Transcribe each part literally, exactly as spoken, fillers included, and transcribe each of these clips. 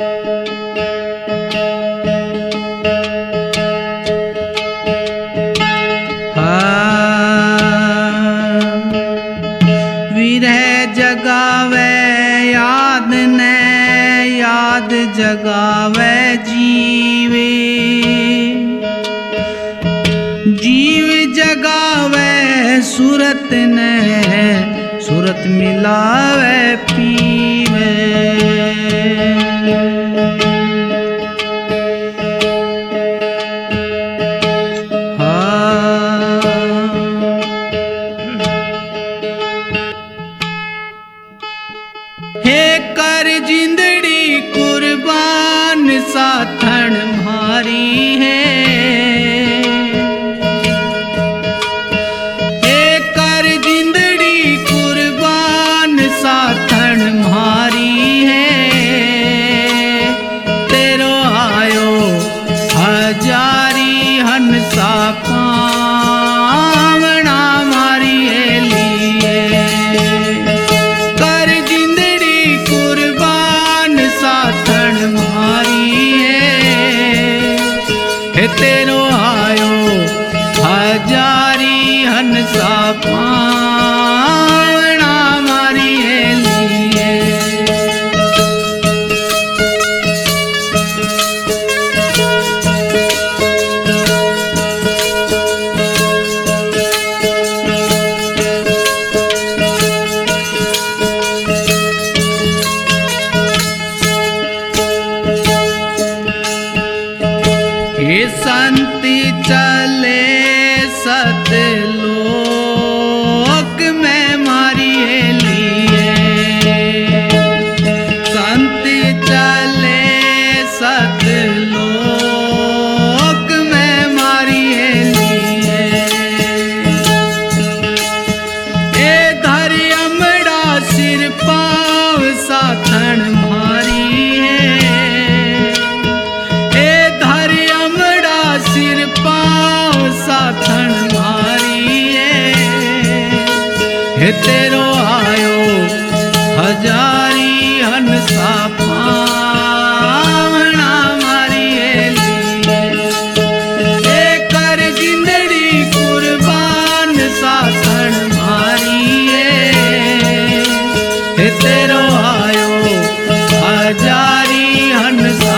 जगावे याद ने याद जगावे जीवे, जीव जगावे सूरत ने सूरत मिलावे पीवे। जिंदड़ी कुर्बान साथन भारी है, हे कर जिंदड़ी कुर्बान साथन भारी है। तेरो आयो हजारी हंसा पावना मारी है लिए, तेरो आयो हजारी हंसा पावना मारी है लिए। ये संति चले सतलोक में मारी लिए, संति चले सतलोक में मारी लिए। ए धरि अमड़ा सिर पाव साथन मारी है, सिर पाव साथन मारी है। तेरो आयो हजारी हंसा पावना मारी है लिए, कर जिंदड़ी कुर्बान साथन मारी है। तेरो आयो हजारी हंसा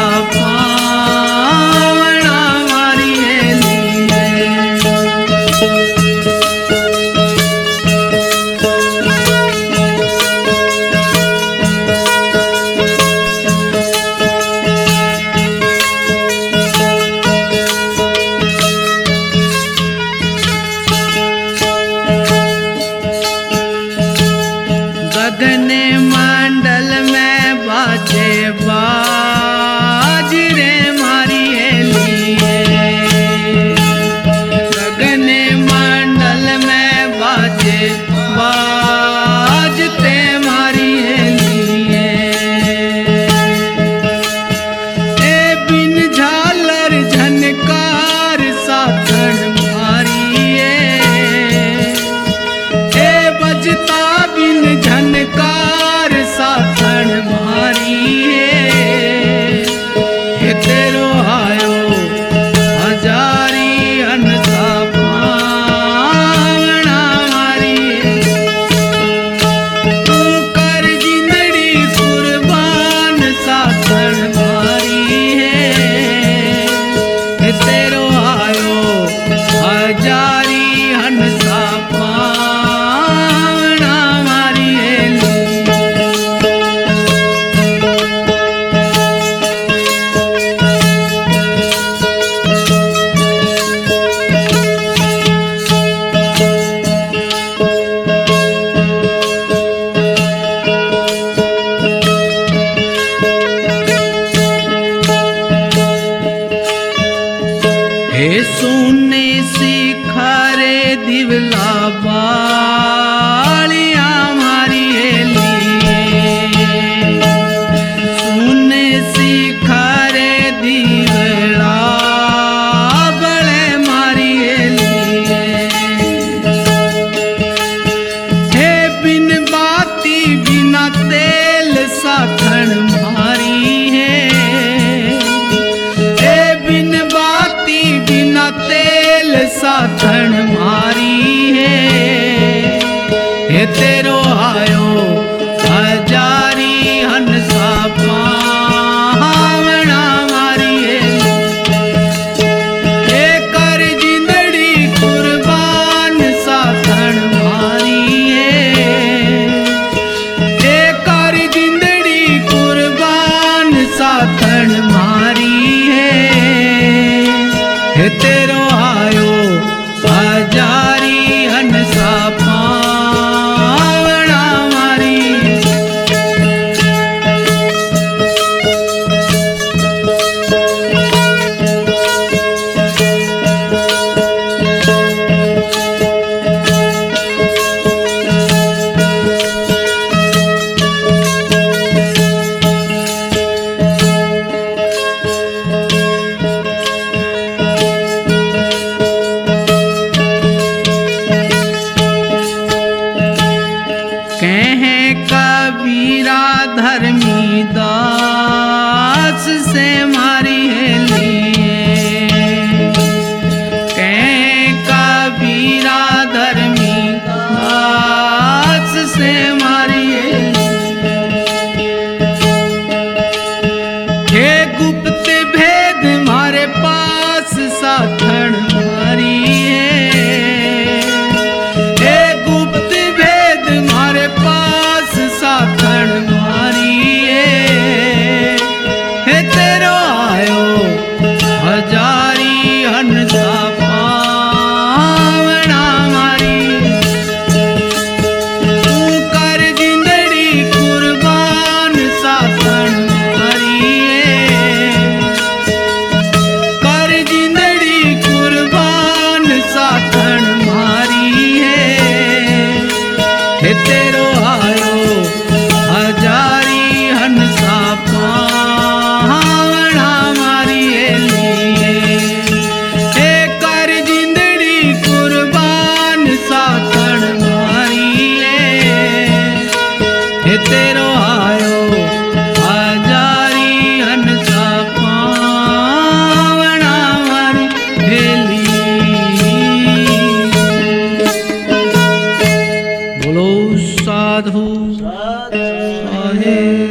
गगन मंडल में बाजे बाज रे मारी है लिए, गगन मंडल में बाजे बाजते मारी है लिए। ए बिन झालर झनकार साथन मारी है, ए बजता बिन झनकार साथन मारी है। तेरो आयो हजारी हंसा पावना मारी है। तू कर जिंदड़ी कुर्बान साथन मारी है। तेरो आयो हजारी हंसा पावना मारी है। हे सुने सिखारे दिवला बालिया मारी है लिए, सुने सिखारे दिवला बड़े मारी है लिए। हे बिन बाती बिना तेल साथन मारी है, तेरो आयो हजारी हंसा पावना मारी हेली। बोलो साधु साहेब।